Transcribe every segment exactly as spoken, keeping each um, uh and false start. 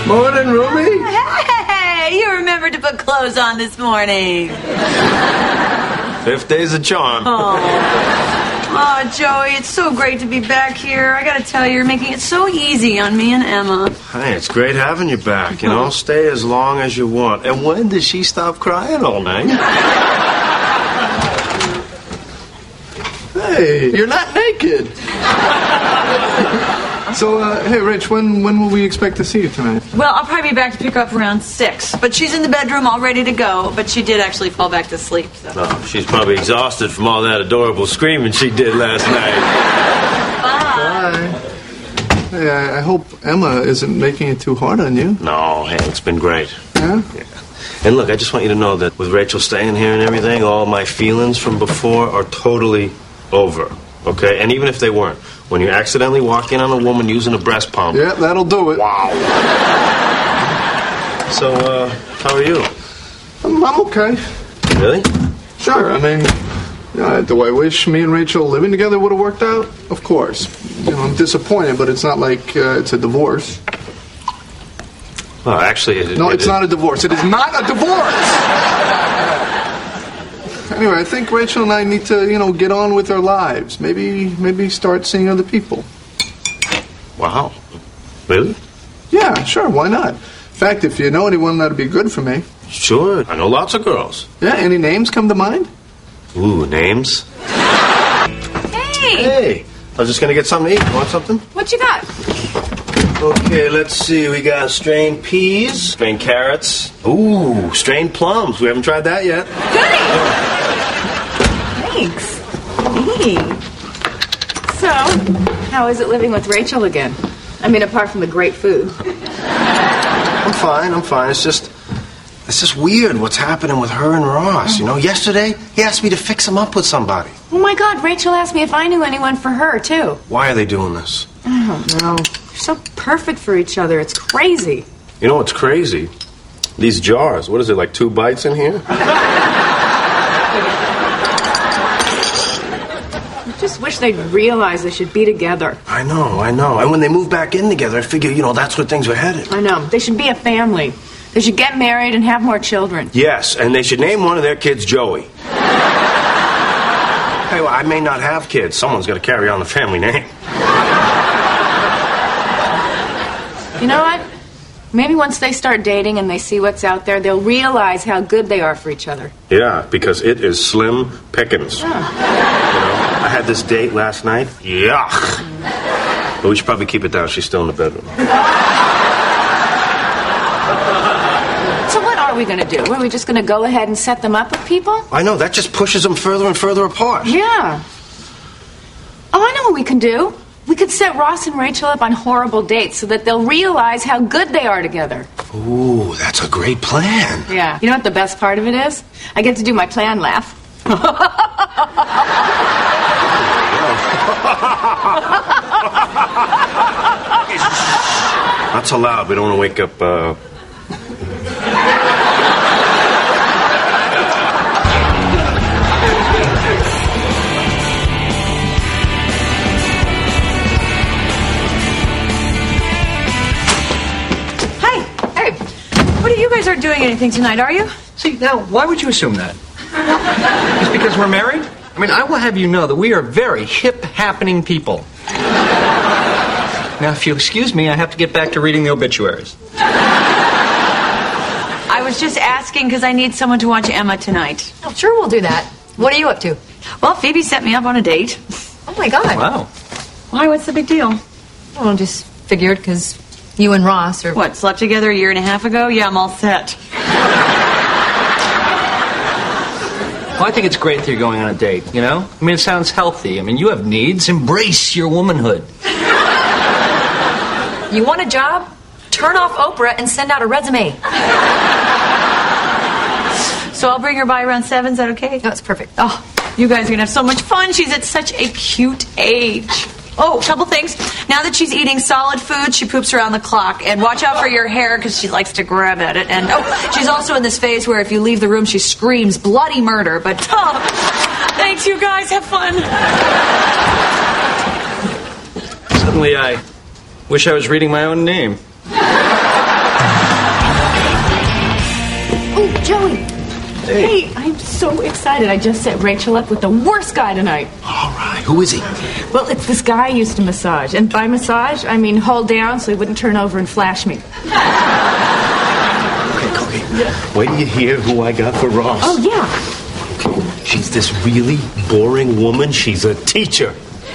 Morning, Ruby. Hey, you remembered to put clothes on this morning. Fifth day's a charm. Oh. oh, Joey, it's so great to be back here. I gotta tell you, you're making it so easy on me and Emma. Hey, it's great having you back. You know, stay as long as you want. And when does she stop crying all night? Hey, you're not naked. So, uh, hey, Rich, when when will we expect to see you tonight? Well, I'll probably be back to pick her up around six. But she's in the bedroom all ready to go. But she did actually fall back to sleep. So. Oh, she's probably exhausted from all that adorable screaming she did last night. Bye. Hey, I, I hope Emma isn't making it too hard on you. No, hey, it's been great. Yeah? Yeah. And look, I just want you to know that with Rachel staying here and everything, all my feelings from before are totally over. Okay? And even if they weren't, when you accidentally walk in on a woman using a breast pump... Yeah, that'll do it. Wow. So, uh, how are you? I'm, I'm okay. Really? Sure, I mean, uh, do I wish me and Rachel living together would have worked out? Of course. You know, I'm disappointed, but it's not like uh, it's a divorce. Well, actually... It, no, it, it's it, not a divorce. It is not a divorce! Anyway, I think Rachel and I need to, you know, get on with our lives. Maybe, maybe start seeing other people. Wow. Really? Yeah, sure, why not? In fact, if you know anyone that'd be good for me. Sure, I know lots of girls. Yeah, any names come to mind? Ooh, names? Hey! Hey, I was just gonna get something to eat. Want something? What you got? Okay, let's see. We got strained peas, strained carrots. Ooh, strained plums. We haven't tried that yet. Goody! Thanks. Hey. So, how is it living with Rachel again? I mean, apart from the great food. I'm fine, I'm fine. It's just... It's just weird what's happening with her and Ross. You know, yesterday, he asked me to fix him up with somebody. Oh, my God, Rachel asked me if I knew anyone for her, too. Why are they doing this? I don't know. They're so perfect for each other. It's crazy. You know what's crazy? These jars. What is it, like two bites in here? I just wish they'd realize they should be together. I know, I know. And when they move back in together, I figure, you know, that's where things were headed. I know. They should be a family. They should get married and have more children. Yes, and they should name one of their kids Joey. Hey, well, I may not have kids. Someone's got to carry on the family name. You know what? Maybe once they start dating and they see what's out there, they'll realize how good they are for each other. Yeah, because it is slim pickings. Yeah. You know, I had this date last night. Yuck. But we should probably keep it down. She's still in the bedroom. So what are we going to do? Are we just going to go ahead and set them up with people? I know, that just pushes them further and further apart. Yeah. Oh, I know what we can do. We could set Ross and Rachel up on horrible dates so that they'll realize how good they are together. Ooh, that's a great plan. Yeah. You know what the best part of it is? I get to do my plan laugh. Not so loud. We don't want to wake up, uh... You guys aren't doing anything tonight, are you? See, now, why would you assume that? Just because we're married? I mean, I will have you know that we are very hip, happening people. Now, if you'll excuse me, I have to get back to reading the obituaries. I was just asking because I need someone to watch Emma tonight. Oh, sure, we'll do that. What are you up to? Well, Phoebe set me up on a date. Oh, my God. Wow. Why? What's the big deal? Well, just figured because you and Ross are... What, slept together a year and a half ago? Yeah, I'm all set. Well, I think it's great that you're going on a date, you know? I mean, it sounds healthy. I mean, you have needs. Embrace your womanhood. You want a job? Turn off Oprah and send out a resume. So I'll bring her by around seven. Is that okay? No, it's perfect. Oh, you guys are going to have so much fun. She's at such a cute age. Oh, a couple things. Now that she's eating solid food, she poops around the clock. And watch out for your hair because she likes to grab at it. And, oh, she's also in this phase where if you leave the room, she screams bloody murder. But, oh, thanks, you guys. Have fun. Suddenly, I wish I was reading my own name. Oh, Joey. Hey. hey, I'm so excited. I just set Rachel up with the worst guy tonight. All right. Who is he? Well, it's this guy I used to massage. And by massage, I mean hold down so he wouldn't turn over and flash me. Okay, okay. Yeah. Wait till you hear who I got for Ross. Oh, yeah. Okay. She's this really boring woman. She's a teacher.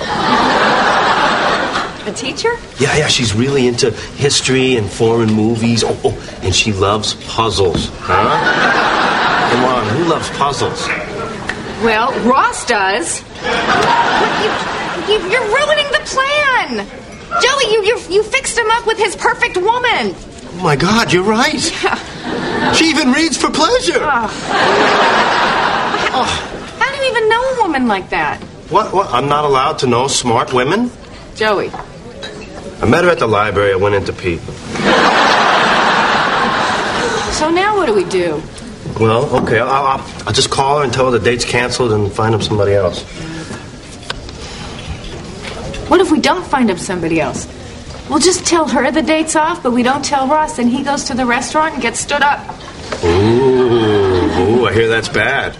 A teacher? Yeah, yeah, she's really into history and foreign movies. Oh, oh, and she loves puzzles, huh? Come on, who loves puzzles? Well, Ross does. You, you, you're ruining the plan. Joey, you, you you fixed him up with his perfect woman. Oh, my God, you're right. Yeah. She even reads for pleasure. Oh. Oh. How do you even know a woman like that? What, what? I'm not allowed to know smart women? Joey. I met her at the library. I went in to pee. So now what do we do? Well, okay, I'll, I'll, I'll just call her and tell her the date's canceled and find him somebody else. What if we don't find him somebody else? We'll just tell her the date's off, but we don't tell Ross, and he goes to the restaurant and gets stood up. Ooh, ooh, I hear that's bad.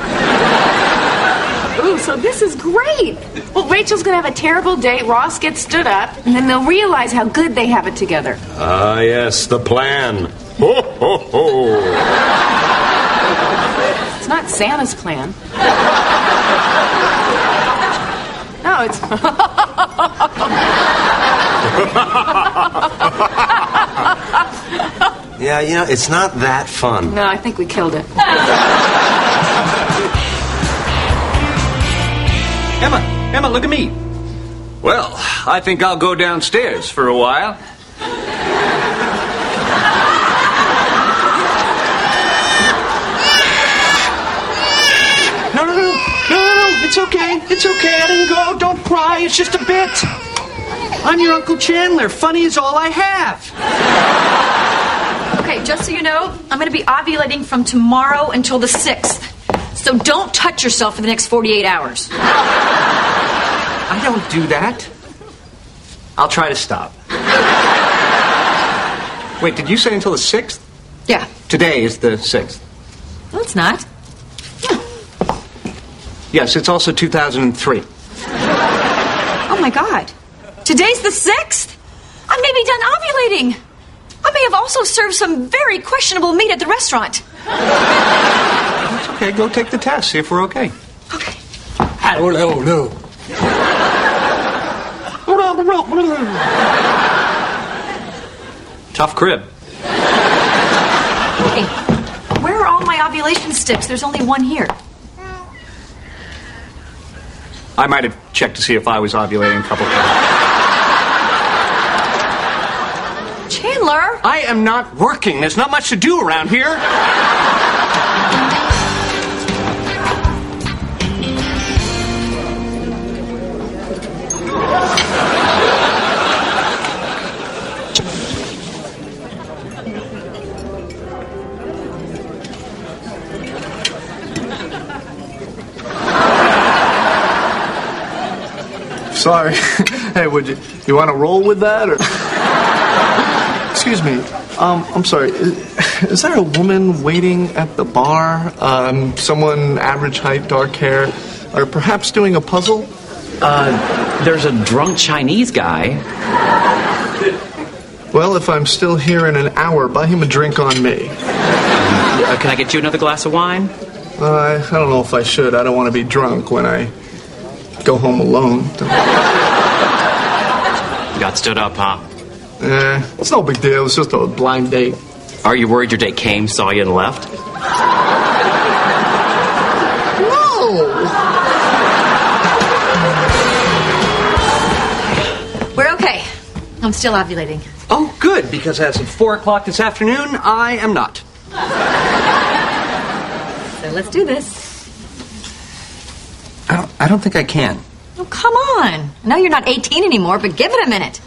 Ooh, so this is great. Well, Rachel's going to have a terrible date, Ross gets stood up, and then they'll realize how good they have it together. Ah, yes, the plan. Ho, ho, ho. It's not Santa's plan. No, it's... Yeah, you know, it's not that fun. No, I think we killed it. Emma, Emma, look at me. Well, I think I'll go downstairs for a while. No, no, no, no, no, no, it's okay, it's okay, I didn't go, don't cry, it's just a bit. I'm your Uncle Chandler, funny is all I have. Okay, just so you know, I'm going to be ovulating from tomorrow until the sixth. So don't touch yourself for the next forty-eight hours. I don't do that. I'll try to stop. Wait, did you say until the sixth? Yeah. Today is the sixth. No, it's not. Yes, it's also two thousand three. Oh, my God. Today's the sixth? I may be done ovulating. I may have also served some very questionable meat at the restaurant. That's okay. Go take the test. See if we're okay. Okay. Oh, no, no. Tough crib. Hey, where are all my ovulation sticks? There's only one here. I might have checked to see if I was ovulating a couple times. Chandler? I am not working. There's not much to do around here. Sorry. Hey, would you you want to roll with that or? Excuse me. Um, I'm sorry. Is, is there a woman waiting at the bar? Um, someone average height, dark hair, or perhaps doing a puzzle? Uh, there's a drunk Chinese guy. Well, if I'm still here in an hour, buy him a drink on me. Uh, can I get you another glass of wine? Uh, I, I don't know if I should. I don't want to be drunk when I go home alone. You got stood up, huh? Eh, it's no big deal. It's just a blind date. Are you worried your date came, saw you, and left? No! We're okay. I'm still ovulating. Oh, good, because as of four o'clock this afternoon, I am not. So let's do this. I don't, I don't think I can. Oh, come on. I know you're not eighteen anymore, but give it a minute.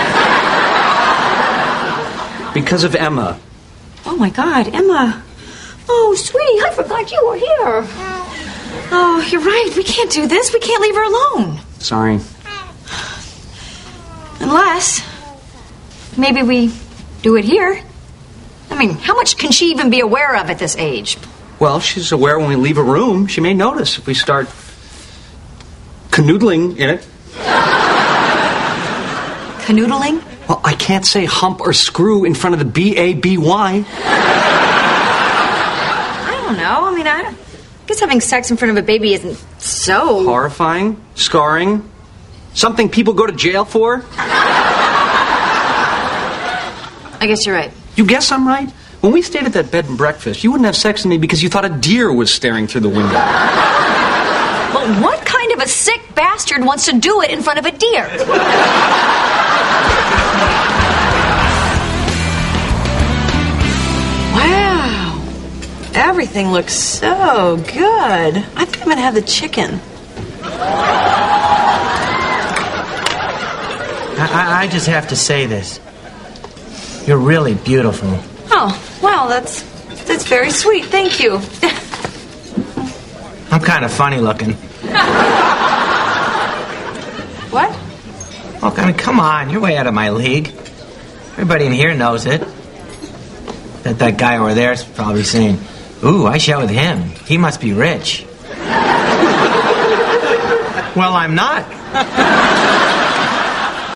Because of Emma. Oh, my God, Emma. Oh, sweetie, I forgot you were here. Oh, you're right. We can't do this. We can't leave her alone. Sorry. Unless, maybe we do it here. I mean, how much can she even be aware of at this age? Well, she's aware when we leave a room. She may notice if we start canoodling in it. Canoodling? Well, I can't say hump or screw in front of the B A B Y. I don't know. I mean, I, I guess having sex in front of a baby isn't so... Horrifying, scarring, something people go to jail for. I guess you're right. You guess I'm right? When we stayed at that bed and breakfast, you wouldn't have sex with me because you thought a deer was staring through the window. Well, what kind of a sick bastard wants to do it in front of a deer? Wow. Everything looks so good. I think I'm going to have the chicken. I, I just have to say this. You're really beautiful. Oh, wow, that's that's very sweet. Thank you. I'm kind of funny looking. What? Well, I mean, come on. You're way out of my league. Everybody in here knows it. That that guy over there is probably saying, ooh, I share with him. He must be rich. Well, I'm not.